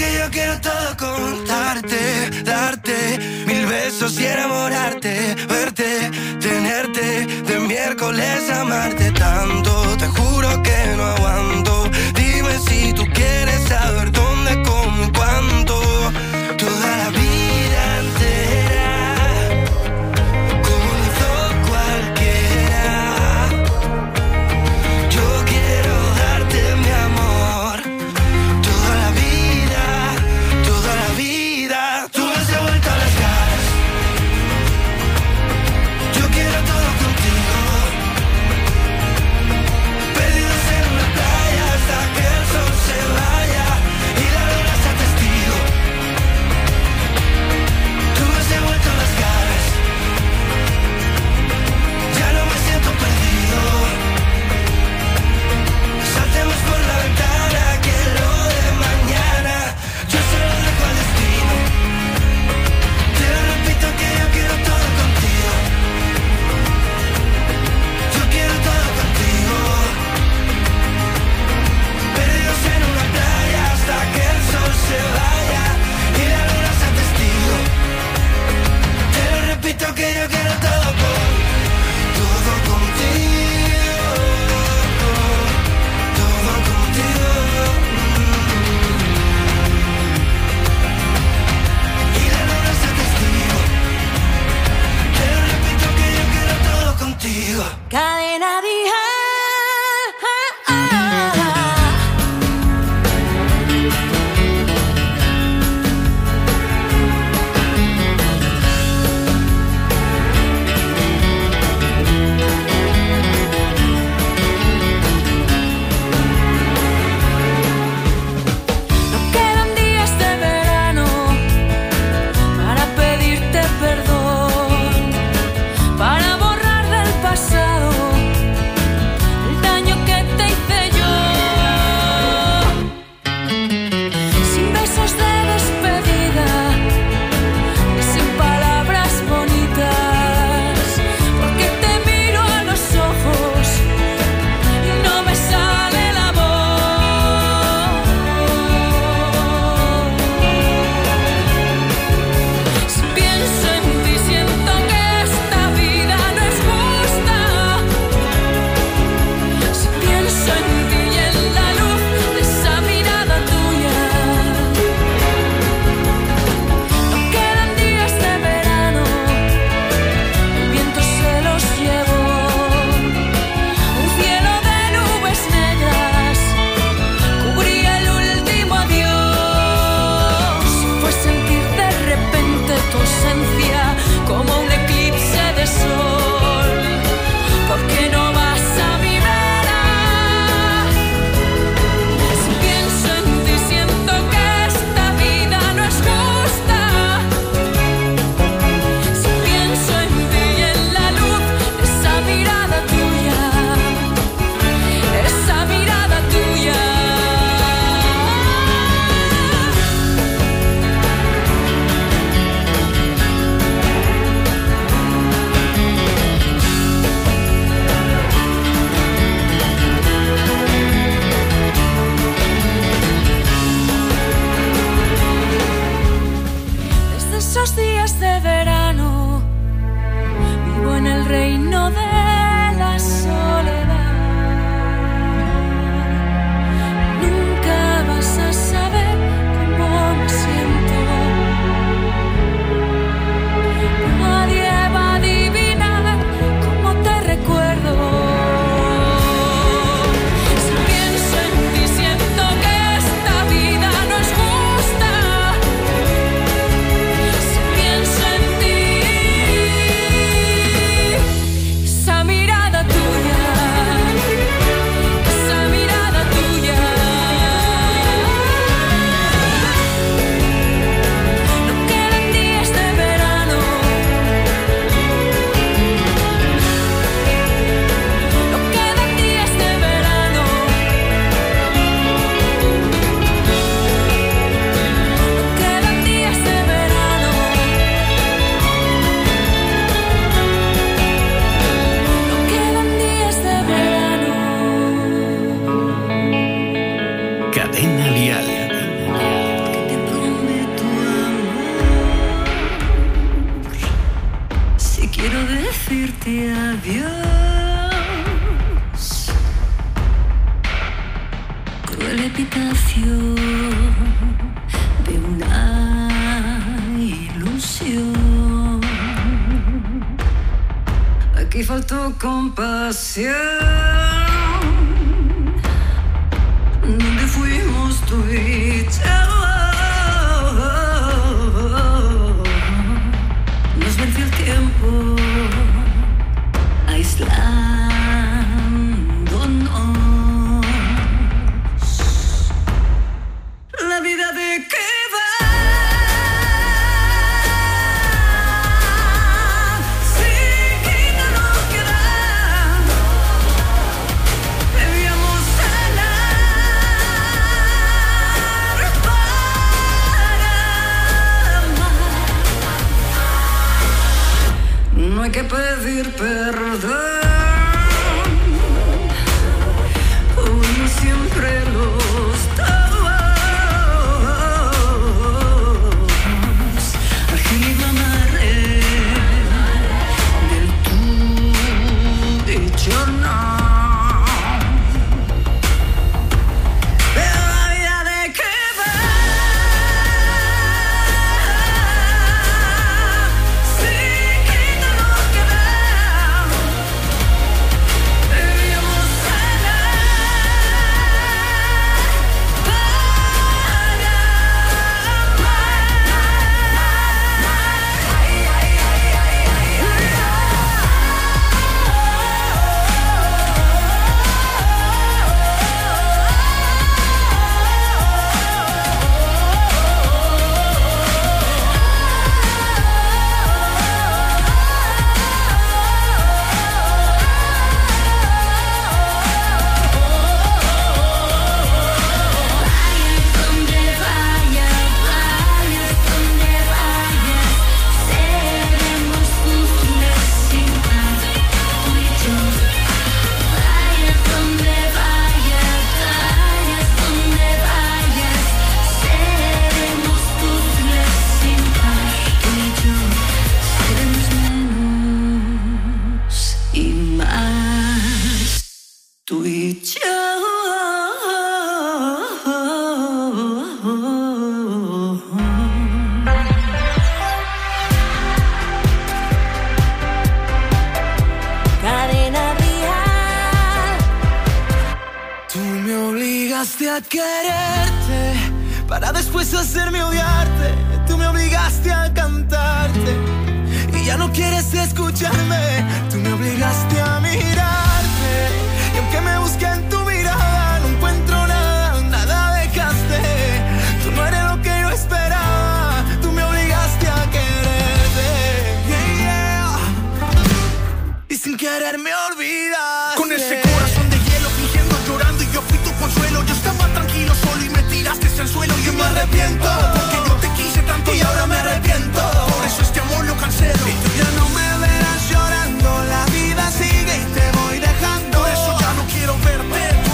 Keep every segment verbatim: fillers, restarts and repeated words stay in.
que yo quiero todo contarte, darte mil besos y enamorarte, verte, tenerte, de miércoles amarte tanto. Te juro que no aguanto. Dime si tú quieres saber dónde, cómo y cuándo. Toda la vida entera, como lo hizo cualquiera. Yo quiero darte mi amor. Toda la vida, toda la vida. Tú me has devuelto las caras. Yo quiero todo contigo. Perdidos en una playa hasta que el sol se vaya y la luna sea testigo. Tú me has devuelto las caras. Ya no me siento perdido. Saltemos por la ventana que lo de mañana yo se lo dejo al destino. Te lo repito que yo quiero todo contigo. Yo quiero todo contigo. Perdidos en una playa hasta que el sol se vaya y la luna sea testigo. Te lo repito que yo quiero todo con, todo contigo, todo contigo. Y la luna sea testigo. Te lo repito que yo quiero todo contigo. Cadena Dial. No quedan días de verano para pedirte perdón, para borrar del pasado el daño que te hice yo. Sin besos de despedida y sin palabras bonitas, porque te miro a los ojos y no me sale la voz. Si pienso en ti siento que esta vida no es justa. Si pienso en ti y en la luz de esa mirada tuya, decirte adiós. Cruel epitafio de una ilusión. Aquí faltó compasión. Donde fuimos tú y yo. Nos venció el tiempo, aislándonos. La vida de qué va. Sin quita no queda. Debíamos sanar para amar. No hay que pedir perdón. Uno siempre los dos. Agil amarre del tú y yo no. Pero la vida de qué va. Sin quita no queda. Debíamos sanar para donde vaya, vayas donde vayas, seremos útiles sin par, tú y yo. Vayas donde vayas, vayas donde vayas, seremos útiles sin par, tú y yo. Seremos menos y más, tú y yo. Cadena Real. Tú me obligaste a quererte para después hacerme odiarte. Tú me obligaste a cantarte y ya no quieres escucharme. Tú me obligaste a mirarte y aunque me busqué en tu mirada no encuentro nada, nada dejaste. Tú no eres lo que yo esperaba. Tú me obligaste a quererte, yeah, yeah. Y sin querer me olvidas. Con ese corazón de hielo, fingiendo, llorando, y yo fui tu consuelo. Yo estaba tranquilo solo y me tiraste al suelo. Y Y me arrepiento porque yo te quise tanto y ahora me arrepiento. Por eso este amor lo cancelo. Y tú ya no me verás llorando. La vida sigue y te voy dejando. Por eso ya no quiero verte.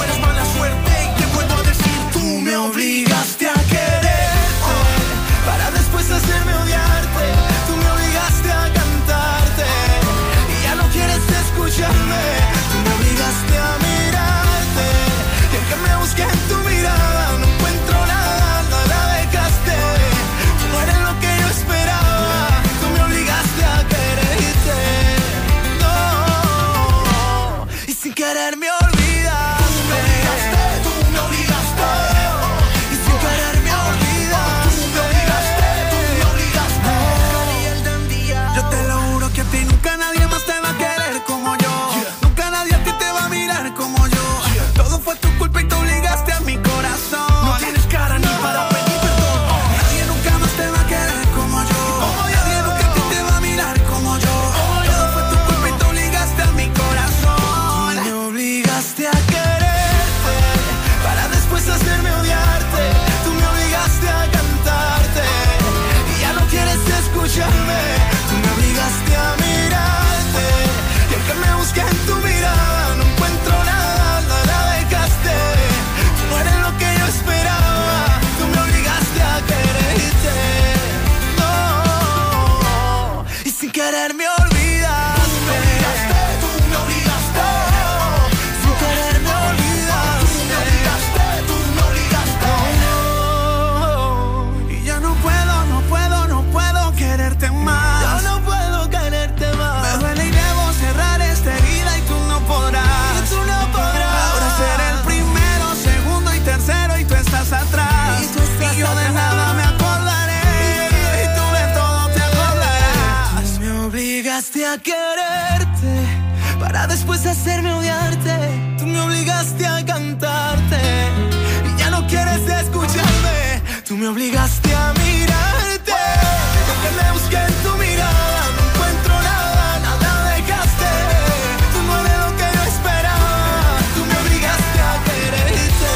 a quererte para después hacerme odiarte. Tú me obligaste a cantarte y ya no quieres escucharme. Tú me obligaste a mirarte, que me busqué en tu mirada, no encuentro nada, nada dejaste. Tú no eres lo que yo esperaba, tú me obligaste a quererte.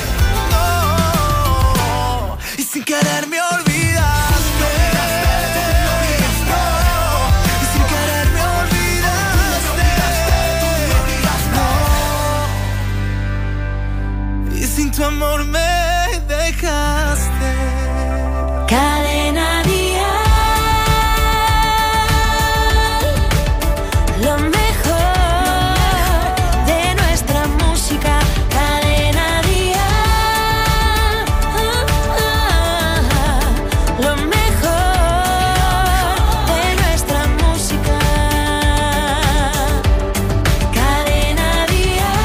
No, y sin querer me olvidaste. Sin tu amor me dejaste. Cadena Dial, lo mejor de nuestra música. Cadena Dial, lo mejor de nuestra música. Cadena Dial.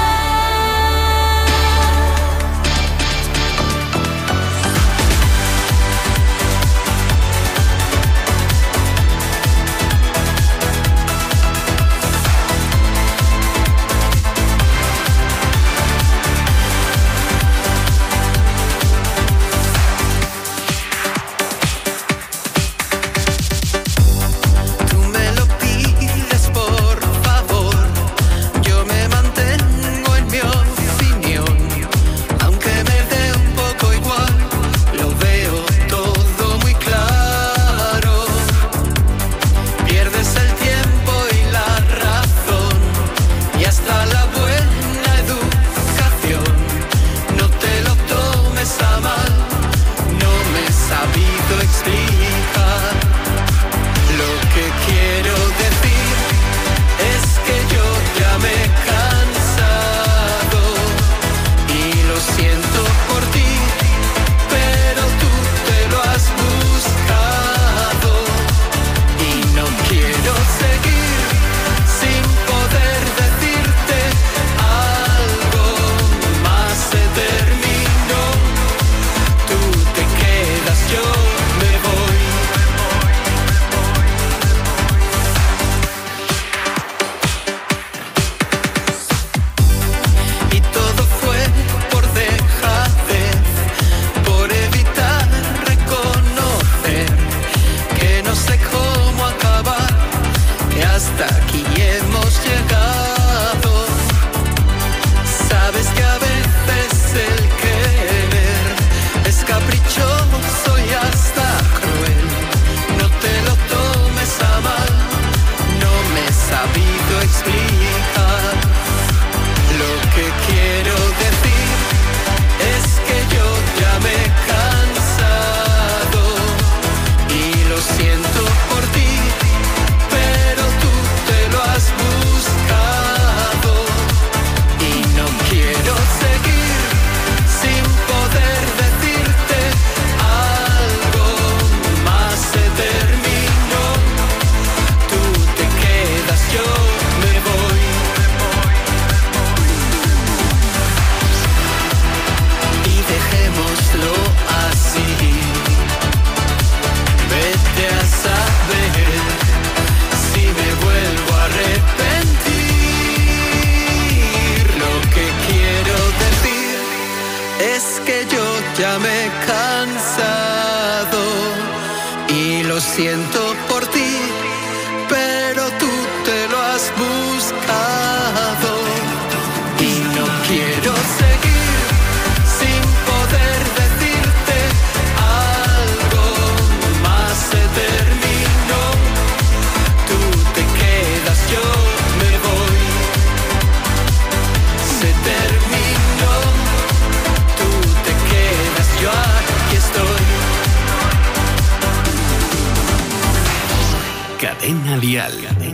Cadena Dial.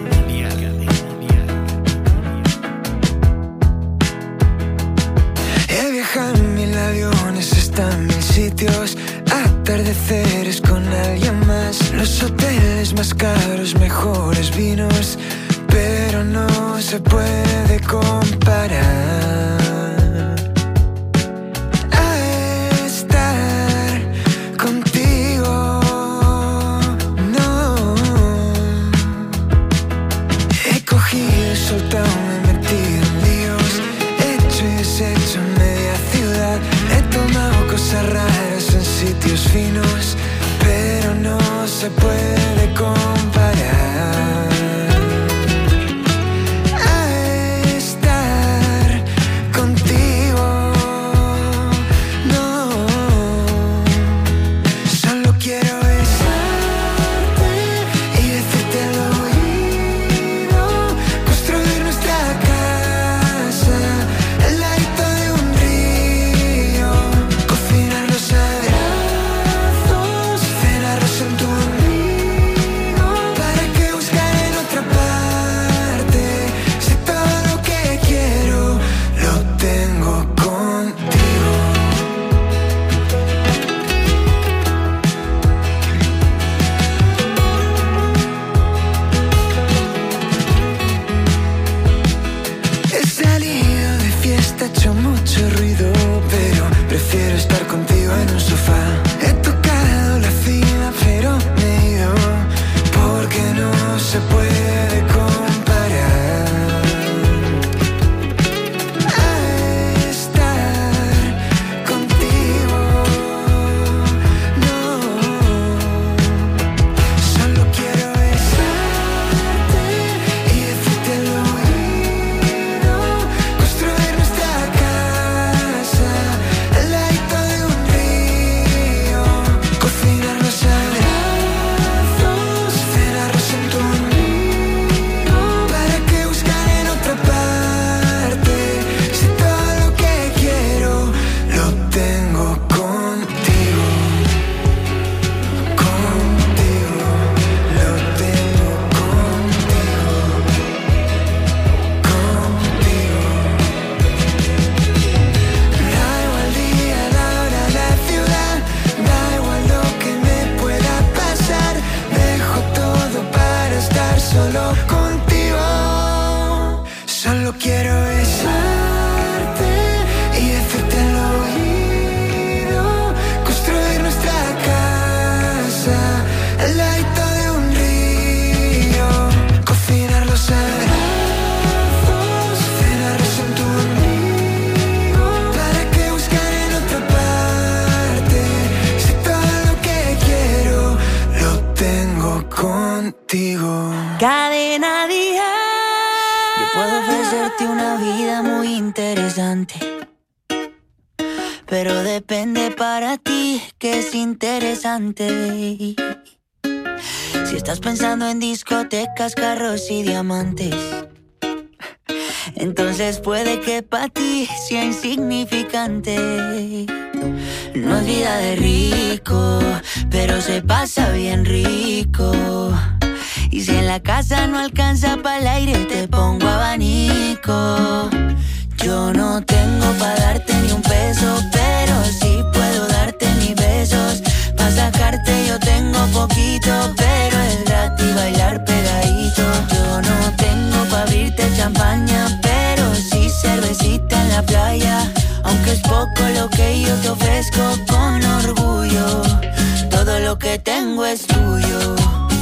He viajado en mil aviones hasta mil sitios, atardeceres con alguien más, los hoteles más caros, mejores vinos, pero no se puede comparar a estar contigo. No, vivimos, pero no se puede comparar a estar contigo. No, solo quiero besarte y decirte al oído, construir nuestra casa al ladito de un río, cocinar los abrazos, cenarnos en tu ombligo. ¿Para qué buscar en otra parte si todo lo que quiero lo tengo contigo? He salido de fiesta, he hecho mucho ruido, pero prefiero estar contigo en un sofá. He tocado la cima, pero me he ido, porque no se puede comparar a estar contigo. No, solo quiero besarte y decirte al oído, construir nuestra casa al ladito de un río, cocinar los abrazos, cenarnos en tu ombligo. ¿Para qué buscar en otra parte si todo lo que quiero lo tengo contigo? Contigo, lo tengo contigo. Contigo. Da igual día, la hora, la ciudad, da igual lo que me pueda pasar. Dejo todo para estar solo contigo. Solo quiero besarte y decirte al oído, construir nuestra casa al ladito de un río, cocinar los abrazos, cenarnos en tu ombligo. ¿Para qué buscar en otra parte si todo lo que quiero lo tengo contigo? Cadena Dial. Yo puedo ofrecerte una vida muy interesante, pero depende para ti que es interesante. Si estás pensando en discotecas, carros y diamantes, entonces puede que para ti sea insignificante. No es vida de rico, pero se pasa bien rico. Y si en la casa no alcanza para el aire, te pongo abanico. Yo no tengo pa' darte ni un peso, pero sí puedo darte mis besos. Pa' sacarte yo tengo poquito, pero es gratis bailar pegadito. Yo no tengo pa' abrirte champaña, pero sí cervecita en la playa. Aunque es poco lo que yo te ofrezco con orgullo, todo lo que tengo es tuyo.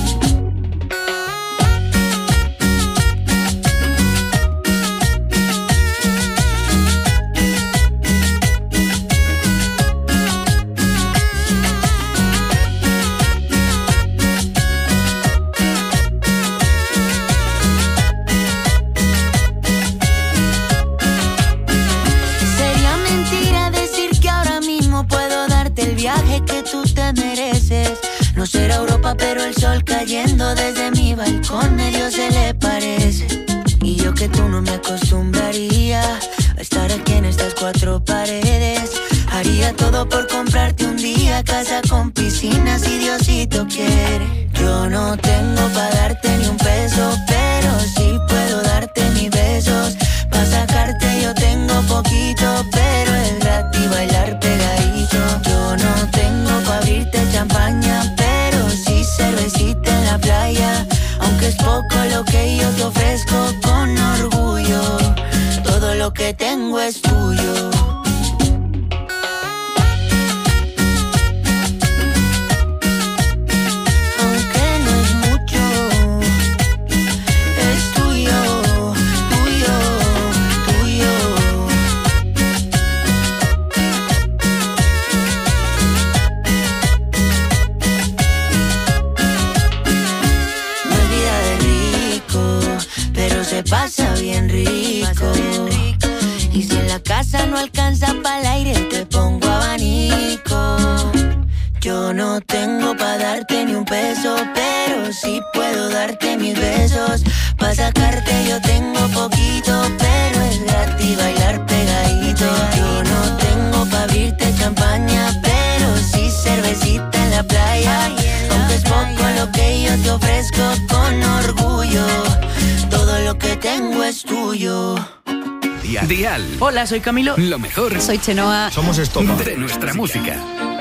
No será Europa, pero el sol cayendo desde mi balcón medio se le parece. Y yo que tú no me acostumbraría a estar aquí en estas cuatro paredes. Haría todo por comprarte un día casa con piscina si Diosito quiere. Yo no tengo pa' darte ni un peso, pero sí puedo darte mis besos. Pa' sacarte yo tengo poquito, pero es gratis bailar pegadito. Yo no tengo pa' abrirte champaña, pero sí cervecita en la playa. Aunque es poco lo que yo te ofrezco con orgullo, todo lo que tengo es tuyo. tengo pa' darte ni un peso, pero sí puedo darte mis besos. Pa' sacarte yo tengo poquito, pero es gratis bailar pegadito. Yo no tengo pa' abrirte champaña, pero sí cervecita en la playa. Aunque es poco lo que yo te ofrezco con orgullo, todo lo que tengo es tuyo. Dial. Hola, soy Camilo. Lo mejor. Soy Chenoa. Somos Estopa. De nuestra música.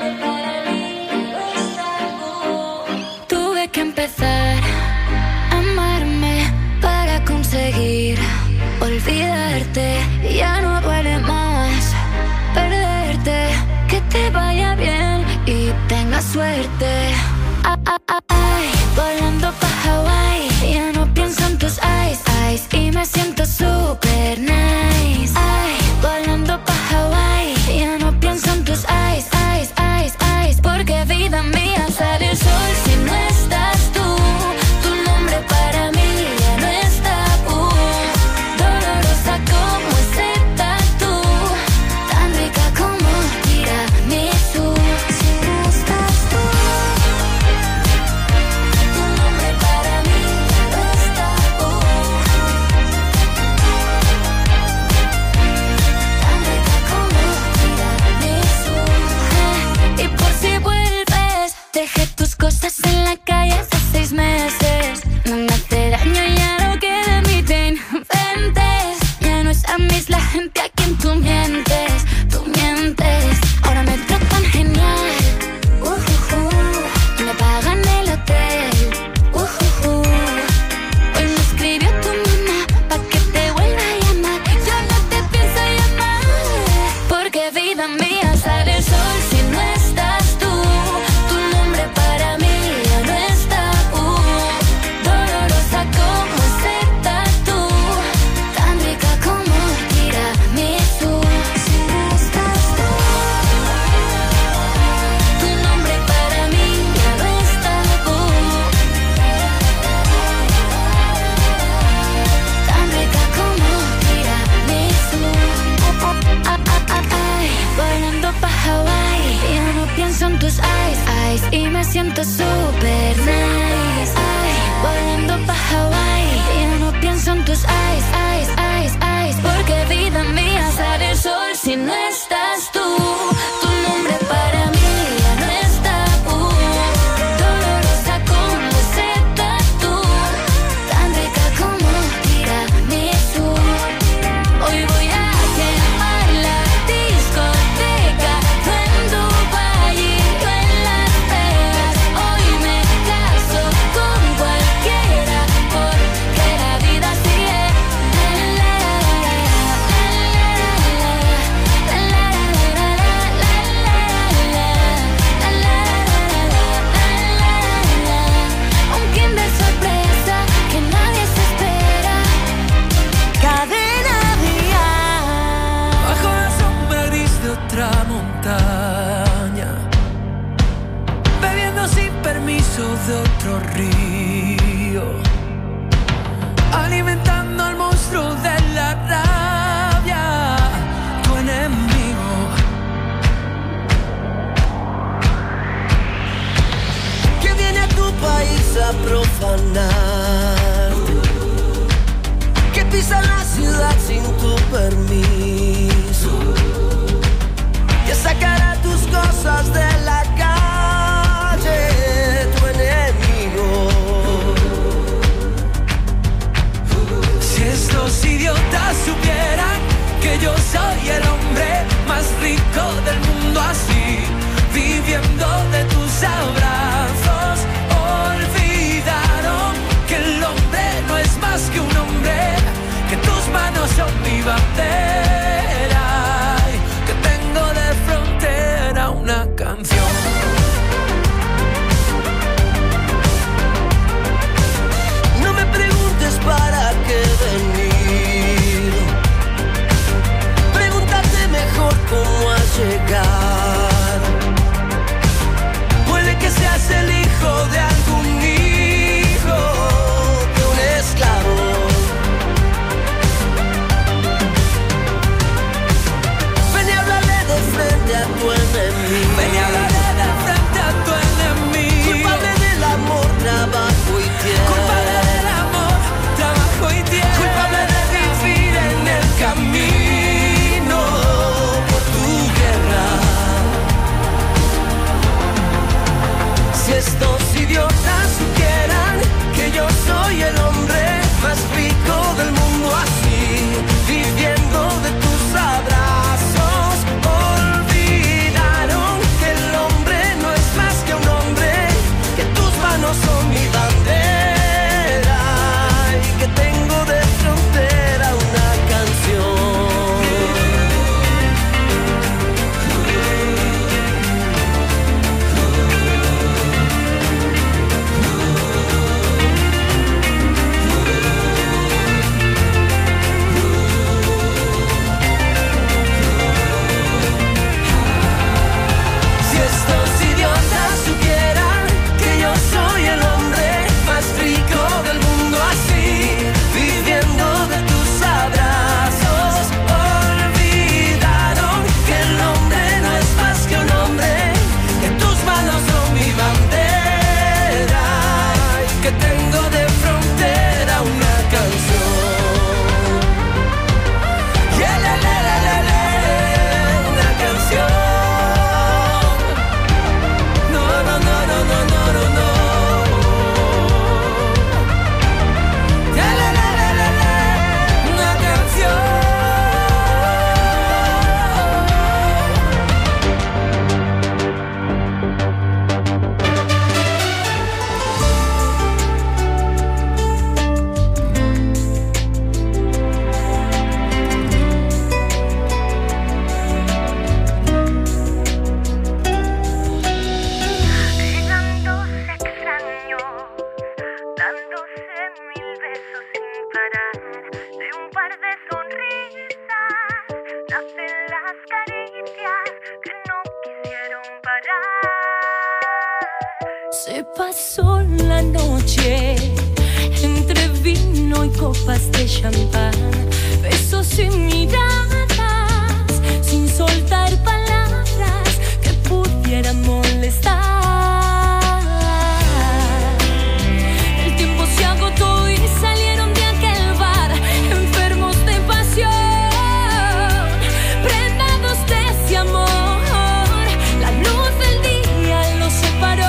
Tuve que empezar a amarme para conseguir olvidarte. Ya no duele más perderte. Que te vaya bien y tengas suerte. Ah, ah, ah, ay, volando pa' Hawaii. Ya no pienso en tus eyes, eyes. Y me siento super nice. Ay, volando pa' Hawaii. Ya no pienso en tus eyes, eyes, eyes, eyes. Porque vida mía sale el sol si no estás tú. Tu nombre para mí ya no es tabú. Dolorosa como ese tatu, tan rica como tiramisú. Si no estás tú, tu nombre para mí ya no es tabú. Tan rica como tiramisú. Eh, y por si vuelves, dejé tus cosas en la calle hace seis meses. No me hace daño, ya no queda en mí, te inventes. Ya no es a mí, es la gente a quien tú mientes. Tú mientes, ahora me tratan genial. Uh, uh, uh. Me pagan el hotel. Uh, uh, uh. Hoy me escribió tu mamá pa' que te vuelva a llamar. Yo no te pienso llamar, porque vida mía sale el sol si no estás tú. Tu nombre para mí ya no es tabú. Dolorosa como ese tatu, tan rica como tiramisú. Si no estás tú, tu nombre para mí ya no es tabú. Tan rica como tiramisú. Ah, ah, ah, ay, volando pa' Hawaii. Ya no pienso en tus eyes, eyes. Y me siento super nice. Ay, volando pa' Hawaii. Ya no pienso en tus eyes, eyes, eyes, eyes. Porque vida mía sale el sol si no estás tú. Tu nombre para mí ya no es tabú. Dolorosa como ese tatu, tan rica como tiramisú. Hoy voy a quemar la discoteca. Tú en Dubái y yo en Las Vegas. Hoy me caso con cualquiera, porque la vida sigue. La, la, de otro río, alimentando al monstruo de la rabia, tu enemigo. Que viene a tu país a profanar, que pisa la ciudad sin tu permiso, que sacará tus cosas de la calle, tu enemigo. Si estos idiotas supieran que yo soy el hombre más rico del mundo, así, viviendo de tus abrazos, olvidaron que el hombre no es más que un hombre, que tus manos son mi bandera, que tengo de frontera una canción. Se pasó la noche entre vino y copas de champán, besos y miradas, sin soltar palabras que pudieran molestar. El tiempo se agotó y salieron de aquel bar, enfermos de pasión, prendados de ese amor. La luz del día los separó.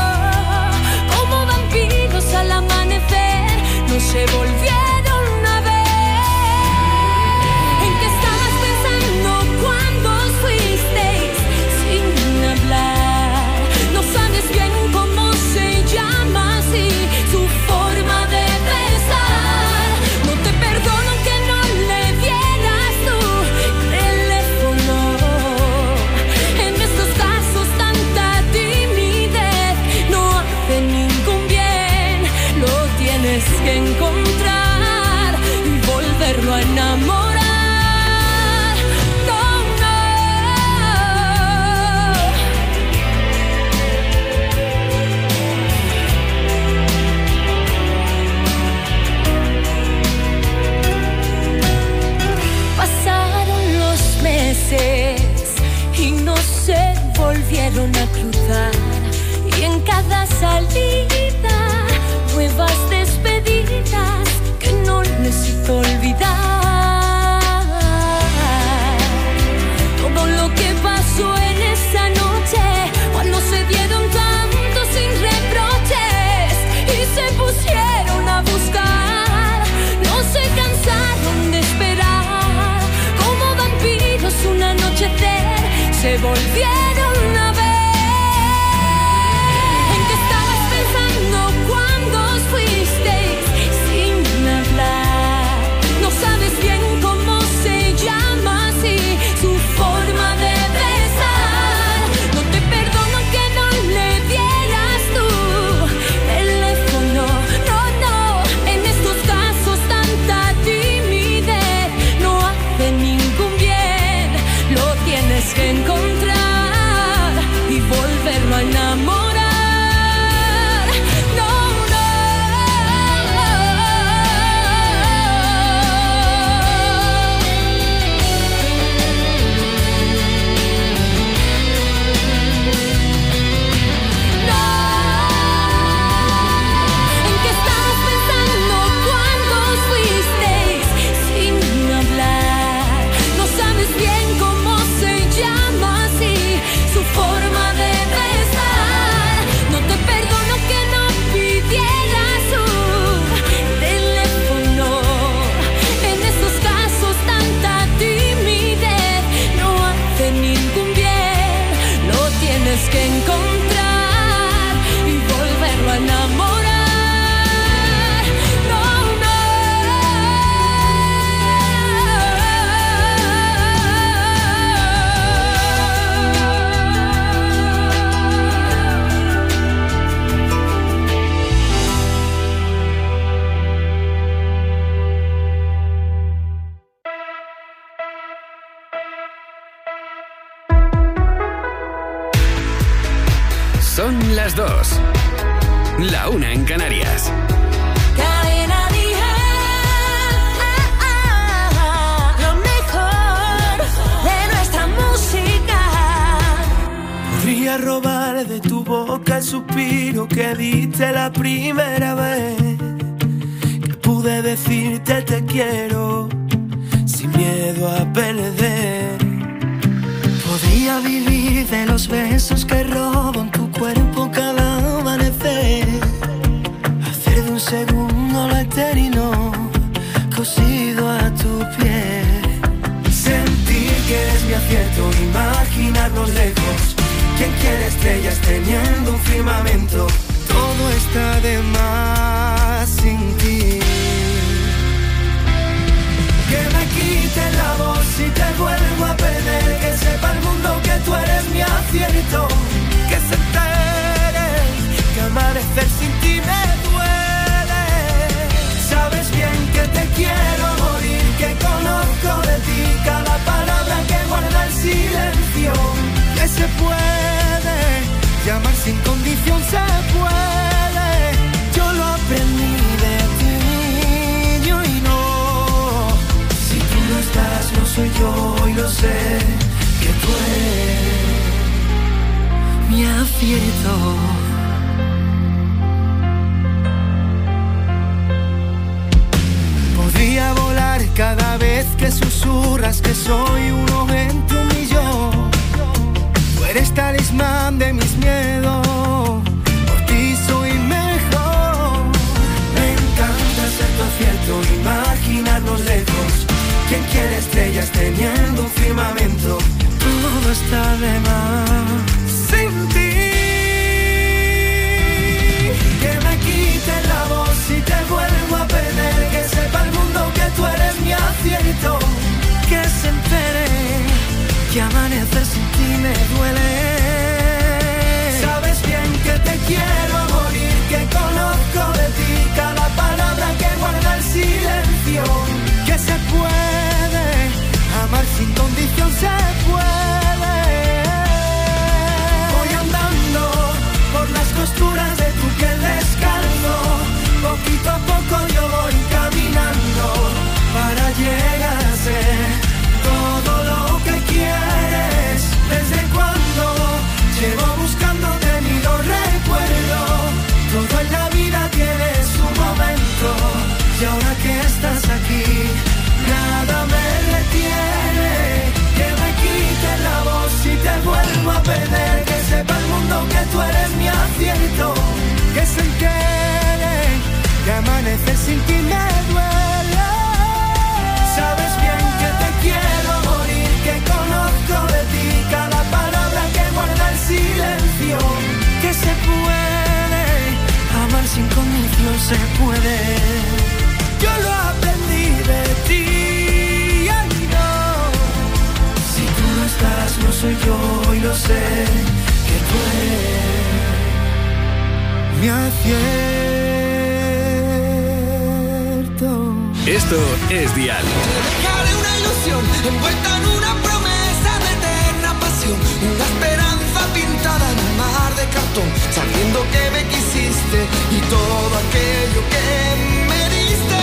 Al amanecer no se volvieron a ver. ¿En qué estabas pensando cuando fuisteis sin hablar? No sabes bien cómo se llama así su forma de besar. No te perdono que no le dieras tu teléfono. En estos casos tanta timidez no hace ningún bien. Tienes que encontrar y volverlo a enamorar. No, no. Pasaron los meses y no se volvieron a cruzar. Y en cada salida nuevas despedidas que no necesito olvidar. Todo lo que pasó en esa noche, cuando se dieron tanto sin reproches y se pusieron a buscar, no se cansaron de esperar. Como vampiros un anochecer se volvieron a ver. ¿En qué estabas pensando cuando fuisteis sin hablar? No sabes bien cómo se llama así su forma de besar. No te perdono que no le dieras tu teléfono. No, no, en estos casos tanta timidez no hace ningún bien. Lo tienes que encontrar y volverlo a enamorar. Que encontrar y volverlo a enamorar. No, no. Son las dos. La una en Canarias. Cadena Dial, lo mejor de nuestra música. Podría robar de tu boca el suspiro que diste la primera vez que pude decirte te quiero sin miedo a perder. Podría vivir de los besos que robo en tu cuerpo cada amanecer, hacer de un segundo lo eterno cosido a tu piel. Sentir que eres mi acierto, imaginarnos lejos. ¿Quién quiere estrellas teniendo un firmamento? Todo está de más sin ti. Que me quite la voz si te vuelvo a perder. Que sepa el mundo que tú eres mi acierto. Que se entere que amanecer sin ti me duele. Sabes bien que te quiero morir, que conozco de ti cada palabra que guarda el silencio. Que se puede llamar sin condición, se acierto. Podría volar cada vez que susurras que soy uno entre un millón. Tú eres talismán de mis miedos, por ti soy mejor. Me encanta ser tu acierto, imaginarnos lejos. ¿Quién quiere estrellas teniendo un firmamento? Todo está de más sin ti. Que me quiten la voz y te vuelvo a perder. Que sepa el mundo que tú eres mi acierto. Que se entere que amanecer sin ti me duele. Sabes bien que te quiero a morir, que conozco de ti cada palabra que guarda el silencio. Que se puede amar sin condición, se puede. Voy andando por las costuras de tu piel descalzo. Poquito a poco yo voy caminando para llegar a ser todo lo que quieres. Desde cuando llevo buscándote ni lo recuerdo. Todo en la vida tiene su momento. Y ahora que estás aquí, nada me detiene. Que me quite la voz y te vuelvo a perder. Que sepa el mundo que tú eres mi acierto. Que se entere que amanecer sin ti me duele. Sabes bien que te quiero morir, que conozco de ti cada palabra que guarda el silencio. Que se puede amar sin condición, se puede. Yo lo aprendí de ti, ay no. Si tú no estás, no soy yo y lo sé, que tú eres mi acierto. Esto es Dial. Dejaré una ilusión envuelta en una promesa de eterna pasión. Una esperanza pintada en un mar de cartón. Sabiendo que me quisiste y todo aquello que me diste.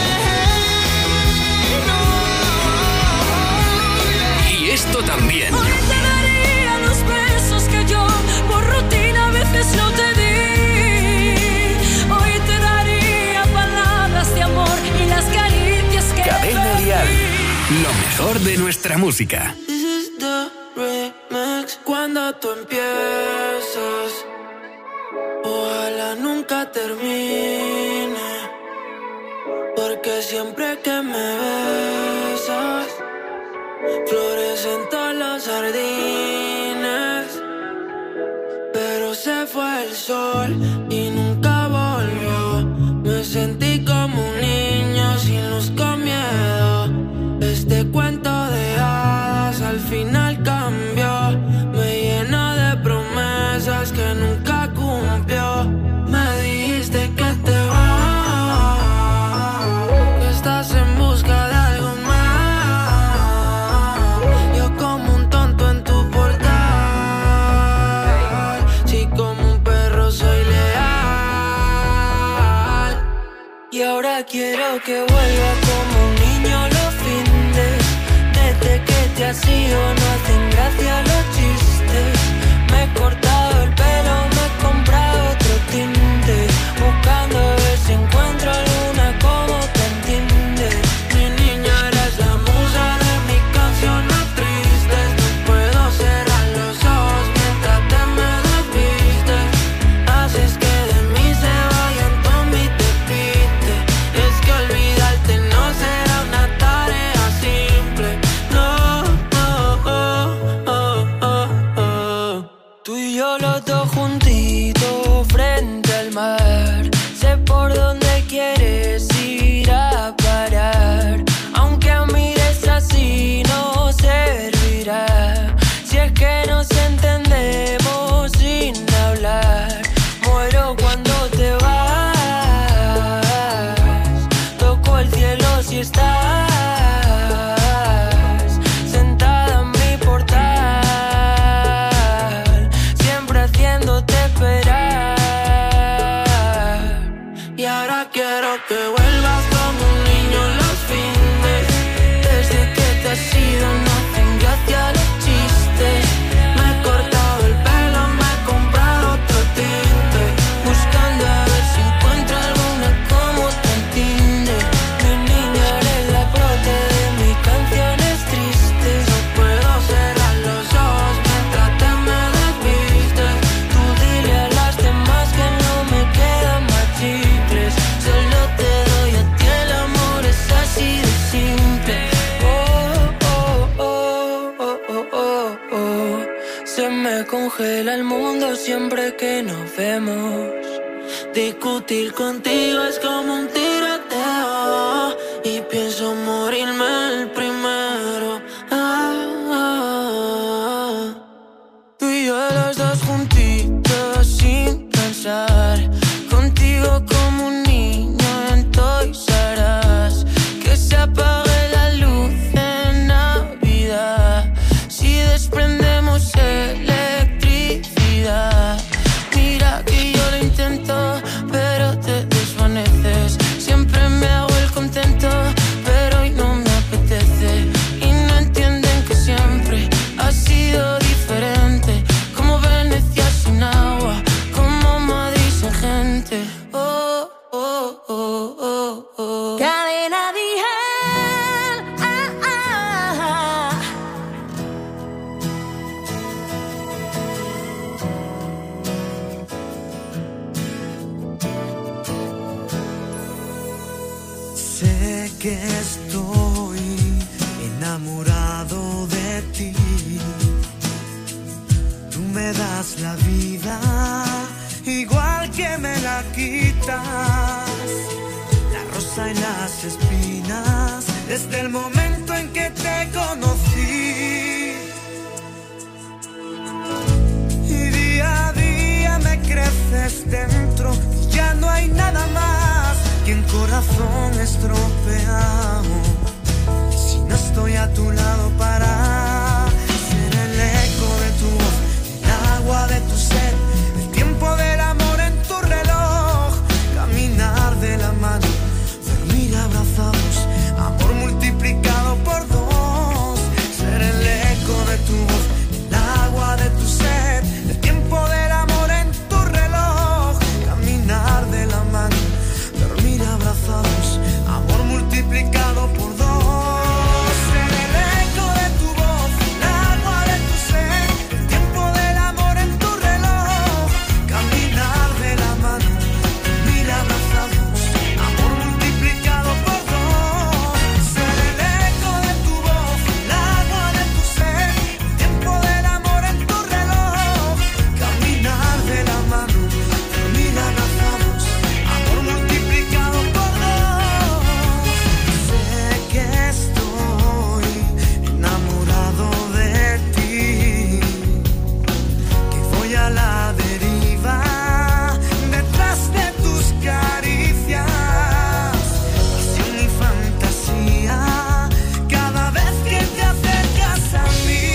Y esto también. Hoy te daría los besos que yo por rutina a veces no te di. Hoy te daría palabras de amor y las caricias que Cadena Dial. Lo mejor de nuestra música. This is the remix. Cuando tú empiezas, ojalá nunca termine. Porque siempre que me besas, florecen todas las jardines. Pero se fue el sol y nunca volvió. Me sentí como un niño sin luz, con miedo. Este cuento de hadas al final cambió. Me llena de promesas que nunca cumplió. Me dijiste que te vas, que estás en busca de algo más. Yo como un tonto en tu portal. Si como un perro soy leal. Y ahora quiero que vuelva como un niño los findes. Desde que te has ido no hacen gracia los chistes. Me he cortado el pelo, me he comprado otro tinte. Buscando a ver si encuentro alguna como te entiende. Mi niña, eres la musa de mis canciones tristes. No puedo cerrar los ojos mientras te me desvistes. Haces que de mí se vayan todos mis despistes. Es que olvidarte no será una tarea simple. No, oh, oh, oh, oh, oh. Tú y yo los dos juntitos frente al mar. Sé por dónde quieres ir a parar. Aunque mires así no servirá. Si es que nos entendemos sin hablar. Muero cuando te vas. Toco el cielo si estás sentada en mi portal. Siempre haciéndote esperar. Y ahora quiero que vuelvas como un niño los fines. Desde que te has ido no hacen gracia los chistes. Me he cortado el pelo, me he comprado otro congela el mundo siempre que nos vemos. Discutir contigo es como un tiroteo y pienso morirme el primero. Ah, ah. Tú y yo los dos juntitos sin pensar, contigo como un niño en Toys R Us. Que se apague la luz en Navidad si desprendemos electricidad. Mira que yo lo intento, pero te desvaneces. Siempre me hago el contento, pero hoy no me apetece. Y no entienden que siempre ha sido diferente. Como Venecia sin agua, como Madrid sin gente. Oh, oh, oh, oh, oh. Cadena Dial. Ah, ah, ah. Sé que estoy enamorado de ti. Tú me das la vida, igual que me la quitas. La rosa y las espinas, desde el momento en que te conocí. Y día a día me creces dentro, ya no hay nada más que un corazón estropeado. Si no estoy a tu lado para ser el eco de tu voz, el agua de tu sed, el tiempo del amor en tu reloj, caminar de la mano, dormir abrazados, amor multiplicado por dos, ser el eco de tu voz, el agua de tu sed, el tiempo del amor en tu reloj, caminar de la mano, dormir abrazados, amor multiplicado por dos. Ser el eco de tu voz, el agua de tu sed, el tiempo del amor en tu reloj, caminar de la mano, dormir abrazados, amor multiplicado por dos. Ser el eco de tu voz, el agua de tu sed, el tiempo del amor en tu reloj, caminar de la mano, dormir abrazados, amor multiplicado por dos. Sé que estoy enamorado de ti, que voy a la deriva detrás de tus caricias, pasión y fantasía cada vez que te acercas a mí.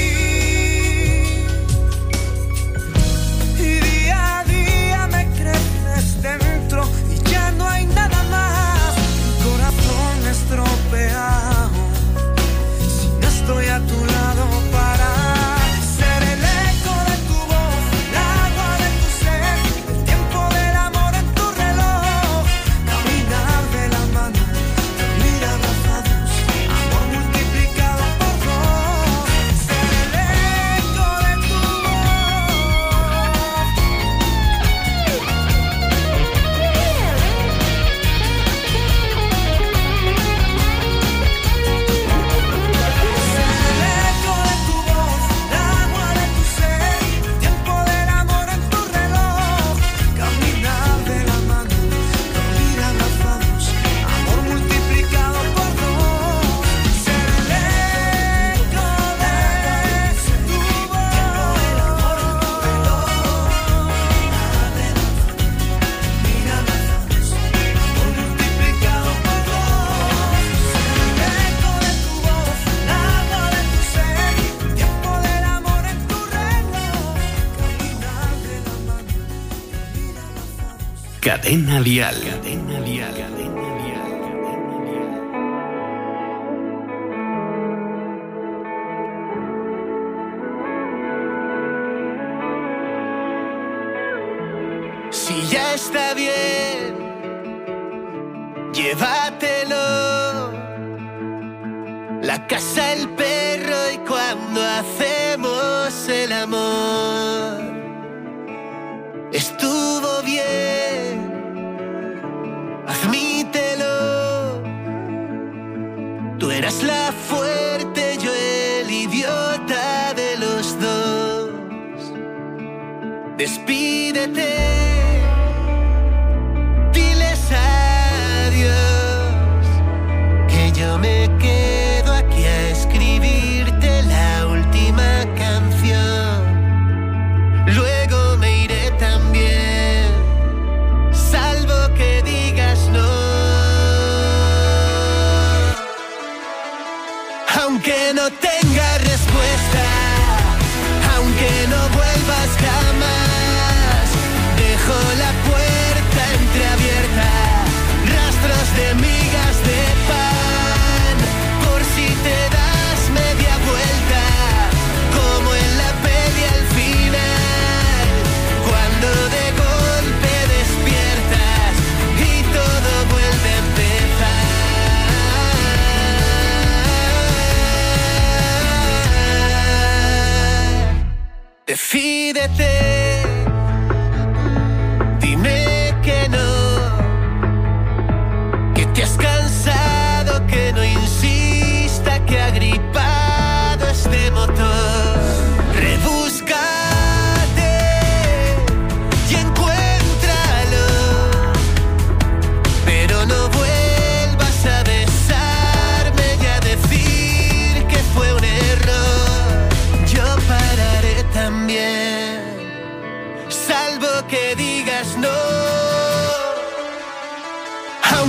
Y día a día me creces dentro y ya no hay nada más que un corazón estropeado. Si no estoy a tu lado para ser el eco de tu voz, el agua de tu sed, el tiempo del amor en tu reloj, caminar de la mano, dormir abrazados, amor multiplicado por dos. Ser el eco de tu voz, el agua de tu sed, el tiempo del amor en tu reloj, caminar de la mano, dormir abrazados, amor multiplicado por dos. Ser el eco de tu voz, el amor en tu reloj, dormir abrazados, amor multiplicado por dos. Ser el eco de tu voz, el agua de tu sed, el tiempo del amor en tu reloj, caminar de la mano, dormir abrazados. Cadena Dial. Cadena Dial. Si ya está bien, llévatelo. La casa, el perro y cuando hacemos el amor. Estuvo bien, admítelo. Tú eras la fuerte, yo el idiota de los dos.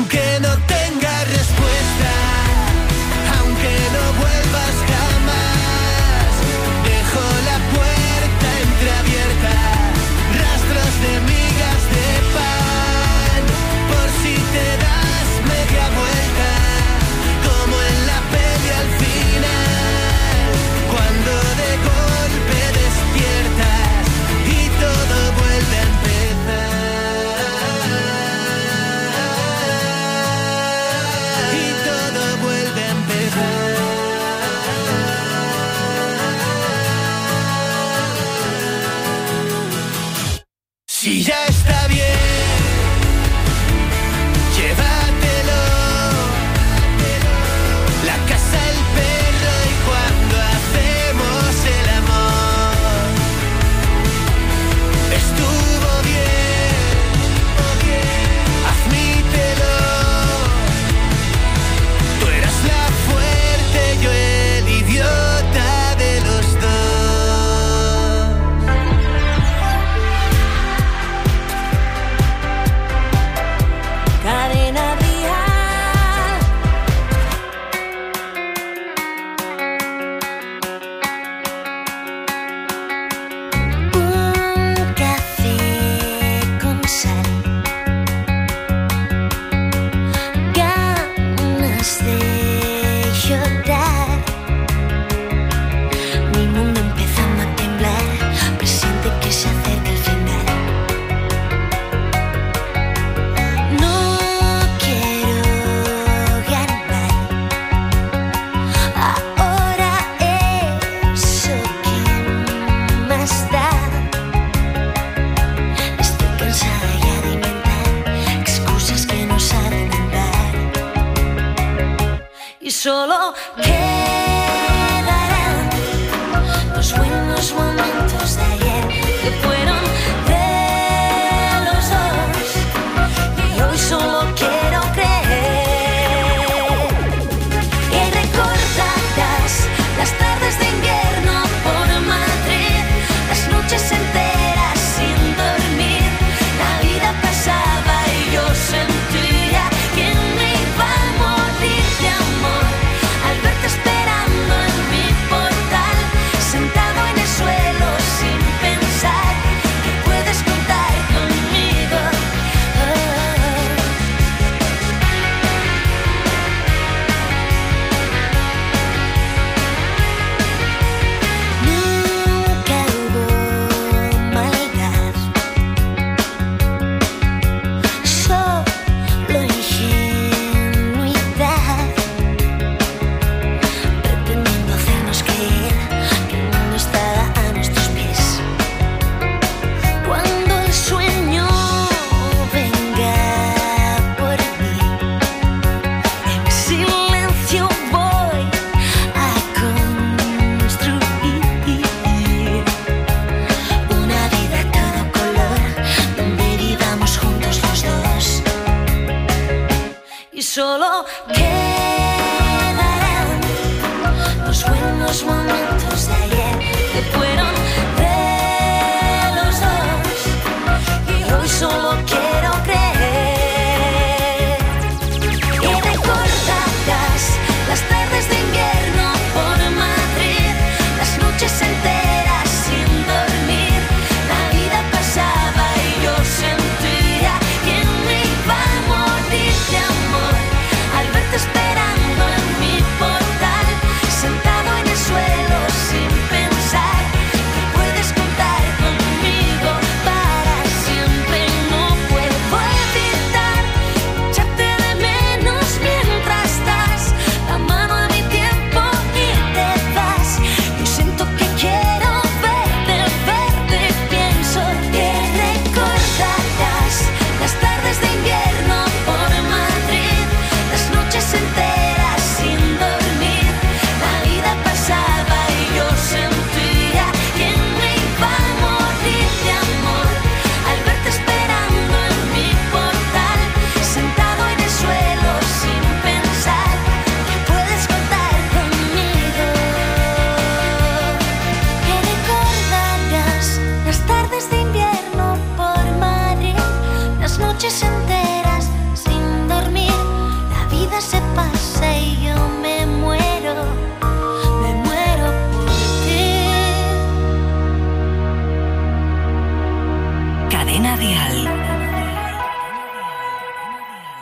aunque no tengas respuesta, aunque no vuelvas jamás, dejo la puerta entreabierta, rastros de migas de pan, por si te das media vuelta, como en la peli al final, cuando de golpe despiertas y todo vuelve a empezar. Y todo vuelve a empezar. Si ya está bien, llévatelo. La casa, el perro y cuando hacemos el amor. Estuvo bien, admítelo. Tú eras la fuerte, yo el idiota de los dos. Cadena Dial. Un café con sal, ganas de llorar, mi mundo empezando a temblar, presiente que se acerca el final. No quiero ganar, ahora eso que más da. Estoy cansada ya de inventar excusas que no saben andar, y solo quedarán los buenos momentos de ayer que fueron de los dos, y hoy solo quiero creer que recordarás las tardes de invierno por Madrid, las noches enteras sin dormir. La vida pasaba y yo sentía que me iba a morir de amor al verte esperando en mi portal, sentado en el suelo sin pensar que puedes contar conmigo. Nunca hubo maldad, solo ingenuidad, pretendiendo hacernos creer que el mundo estaba a nuestros pies. Cuando el sueño venga por mí, en silencio voy a construir una vida a todo color, donde vivamos juntos los dos, y solo quedarán los buenos momentos de ayer que fueron de los dos, y hoy solo quiero creer que recordarás las tardes de invierno por Madrid, las noches enteras sin dormir. La vida pasaba y yo sentía que me iba a morir de amor al verte esperando en mi portal, sentado en el suelo sin pensar que puedes contar conmigo para siempre. No puedo evitar echarte de menos mientras das la mano a mi tiempo y te vas. Yo siento que quiero verte, verte, pienso que recordarás las tardes de invierno por Madrid, las noches enteras sin dormir. La vida pasaba y yo sentía que me iba a morir de amor al verte esperando en mi portal, sentado en el suelo sin pensar que puedes contar conmigo. Que recordarás las tardes de invierno por Madrid, las noches enteras sin dormir.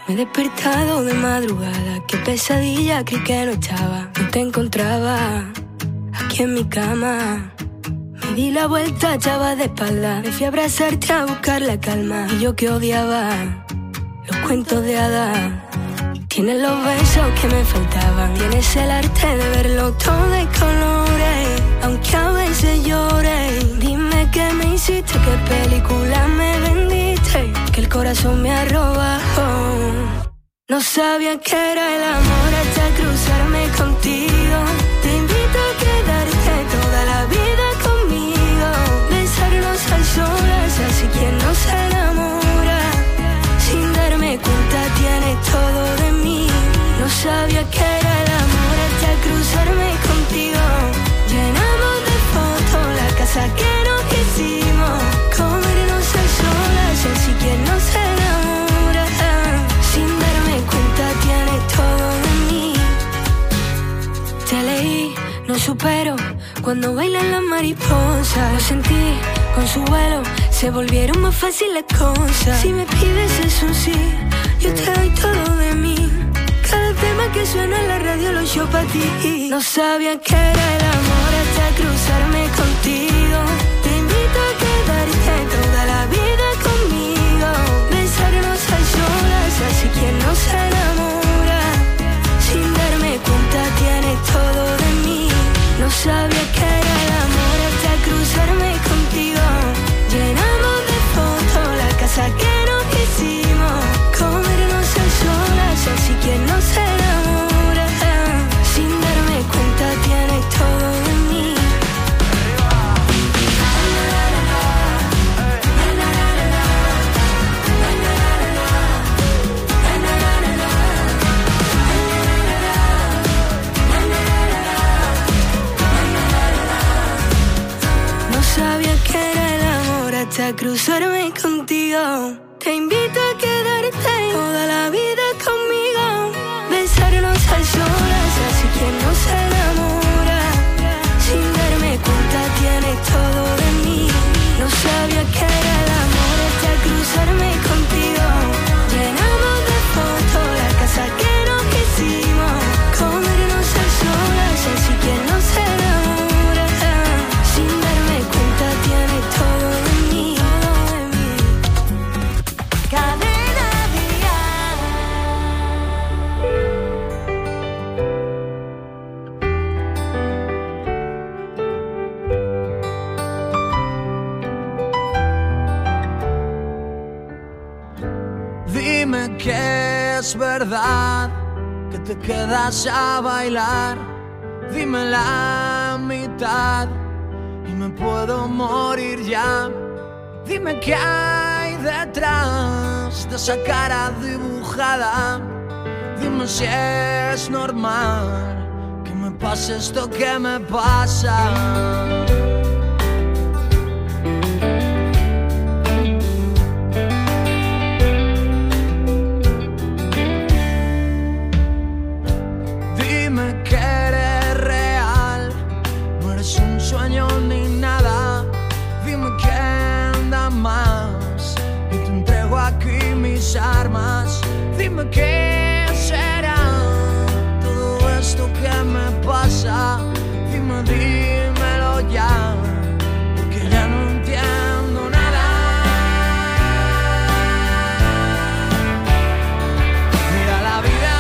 Me he despertado de madrugada, qué pesadilla, creí que no estaba. No te encontraba aquí en mi cama. Me di la vuelta, echaba de espalda. Me fui a abrazarte a buscar la calma. Y yo que odiaba los cuentos de hadas. Tienes los besos que me faltaban. Tienes el arte de verlo todo de colores, aunque a veces llore. Dime qué me hiciste, qué película me vendiste, que el corazón me ha robado. No sabía que era el amor hasta cruzarme contigo. Te invito a quedarte toda la vida conmigo, besarnos a solas, así quien no se enamora. Sin darme cuenta tienes todo de mí. No sabía que era el amor hasta cruzarme contigo. Llenamos de fotos la casa que nos hicimos, comernos a solas, así quien no se enamora. Sin darme cuenta tienes todo de mí. Te leí, no supero, cuando bailan las mariposas. Lo sentí, con su vuelo se volvieron más fáciles las cosas. Si me pides es un sí, yo te doy todo de mí. Cada tema que suena en la radio lo yo pa' ti. No sabía que era el amor hasta cruzarme contigo. Te invito a quedarte toda la vida conmigo, besarnos a solas, así quien no se enamora. Sin darme cuenta tienes todo de mí. No sabía que era el amor hasta cruzarme contigo. Llenamos de fotos la casa que nos hicimos, comernos a solas, así quien no se enamora. Sin darme cuenta tienes todo de mí. No sabía que era el amor hasta cruzarme contigo. Te invito a quedarte toda la vida conmigo, besarnos a solas, así quien no se enamora. Sin darme cuenta tienes todo de mí. No sabía que era el amor hasta cruzarme contigo. Llenamos de fotos la casa que nos hicimos, comernos a solas, así quien no se enamora. Sin darme cuenta tienes todo de mí. Cadena Dial. Dime que es verdad que te quedas a bailar. Dime la mitad y me puedo morir ya. Dime qué hay detrás de esa cara dibujada. Dime si es normal que me pase esto que me pasa. Dime que eres real, no eres un sueño ni nada. Dime quién da más y te entrego aquí mis armas. Dime qué será todo esto que me pasa. Dime, dímelo ya, porque ya no entiendo nada. Mira la vida,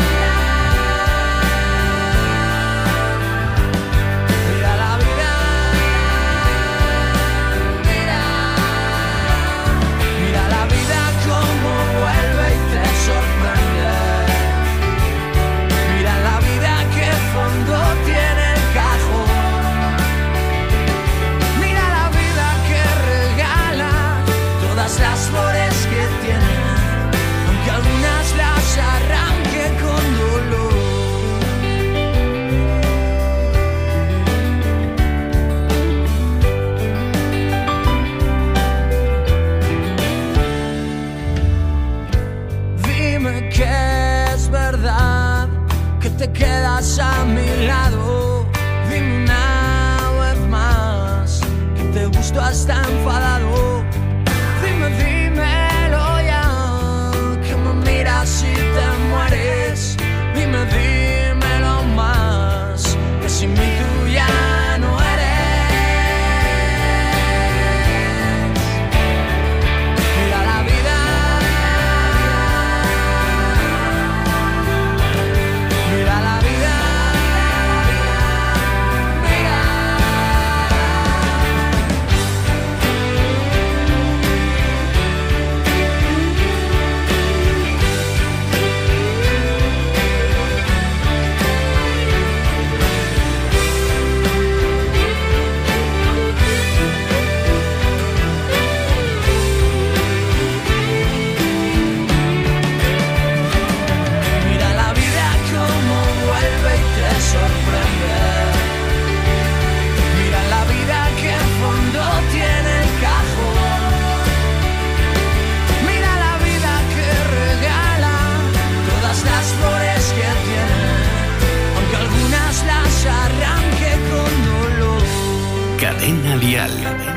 mira la vida, mira, mira la vida como vuelve y te sorprende. Mira la vida que fondo tiene el cajón. Mira la vida que regala todas las flores que tiene, aunque algunas las arranque con dolor. Dime que es verdad que te quedas a mi lado. Dime una vez más que te gusto hasta enfadado. Dime, dímelo ya, que me miras si te mueres. Dime, dímelo más, que sin mí tú ya no eres. Mira la vida, mira la vida, mira. Mira la vida que en fondo tiene el cajón. Mira la vida que regala todas las flores que tiene, aunque algunas las arranque con dolor. Cadena Dial.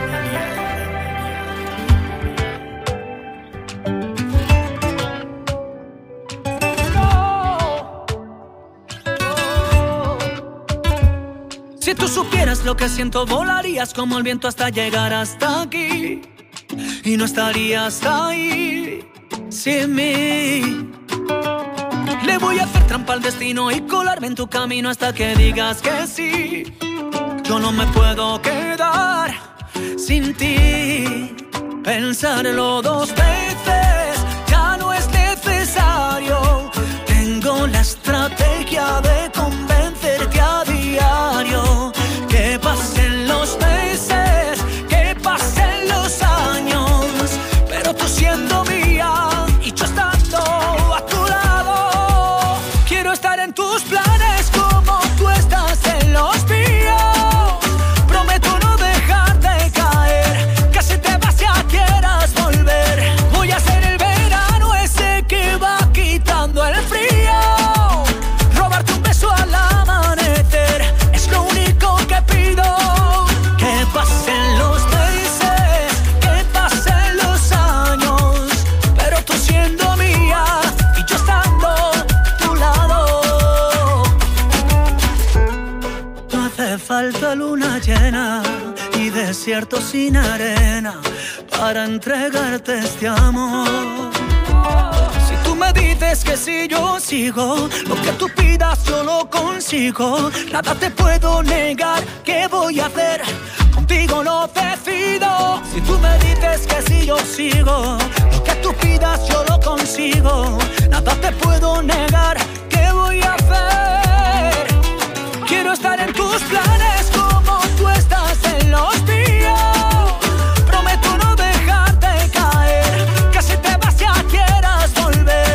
Si tú supieras lo que siento, volarías como el viento hasta llegar hasta aquí. Y no estarías ahí sin mí. Le voy a hacer trampa al destino y colarme en tu camino hasta que digas que sí. Yo no me puedo quedar sin ti. Pensarlo dos veces ya no es necesario. Tengo la estrategia de convencerte a diario. Que pasen los meses, que pasen los años, pero tú siendo mía y yo estando a tu lado. Quiero estar en tus planes como tú estás en los míos. Prometo no dejarte caer, que si te vas ya quieras volver. Voy a ser el verano ese que va quitando el frío. Robarte un beso al amanecer es lo único que pido. Que pasen los meses, que pasen los años, pero tú siendo mía y yo estando a tu lado. No hace falta luna llena y desierto sin arena para entregarte este amor. Si tú me dices que si yo sigo, lo que tú pidas yo lo consigo. Nada te puedo negar, ¿qué voy a hacer? Contigo lo decido. Si tú me dices que si yo sigo, lo que tú pidas yo lo consigo. Nada te puedo negar,